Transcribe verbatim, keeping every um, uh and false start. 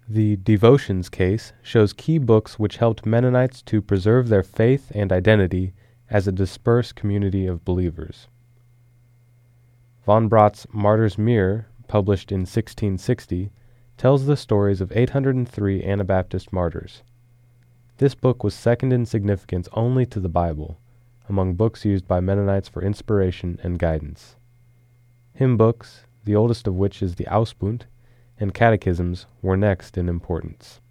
The Devotions case shows key books which helped Mennonites to preserve their faith and identity as a dispersed community of believers. Von Bratt's Martyr's Mirror, published in sixteen sixty, tells the stories of eight hundred three Anabaptist martyrs. This book was second in significance only to the Bible, among books used by Mennonites for inspiration and guidance. Hymn books, the oldest of which is the Ausbund, and catechisms were next in importance.